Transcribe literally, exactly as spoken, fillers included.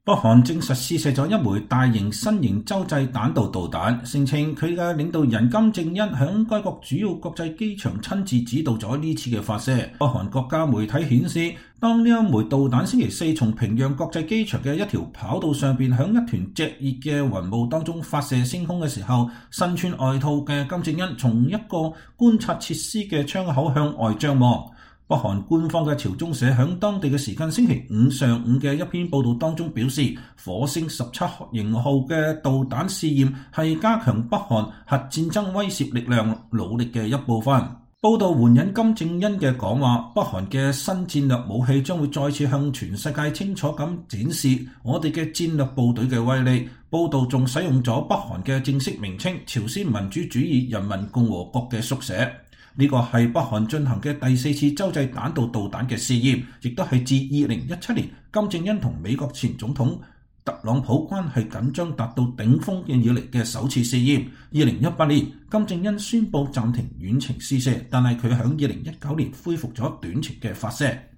北韓證實試射咗一枚大型新型洲際彈道導彈，聲稱佢嘅領導人金正恩響該國主要國際機場親自指導咗呢次嘅發射。北韓國家媒體顯示，當呢一枚導彈星期四從平壤國際機場嘅一條跑道上邊響一團炙熱嘅雲霧當中發射升空嘅時候，身穿外套嘅金正恩從一個觀察設施嘅窗口向外張望。北韓官方嘅朝中社響當地嘅時間星期五上午嘅一篇報道當中表示，火星十七型號嘅導彈試驗係加強北韓核戰爭威懾力量努力嘅一部分。報道援引金正恩嘅講話，北韓嘅新戰略武器將會再次向全世界清楚咁展示我哋嘅戰略部隊嘅威力。報道仲使用咗北韓嘅正式名稱朝鮮民主主義人民共和國嘅縮寫。呢個係北韓進行嘅第四次洲際彈道導彈嘅試驗，亦都係自二零一七年金正恩同美國前總統特朗普關係緊張達到頂峰嘅以嚟嘅首次試驗。二零一八年金正恩宣布暫停遠程試射，但係佢喺二零一九年恢復咗短程嘅發射。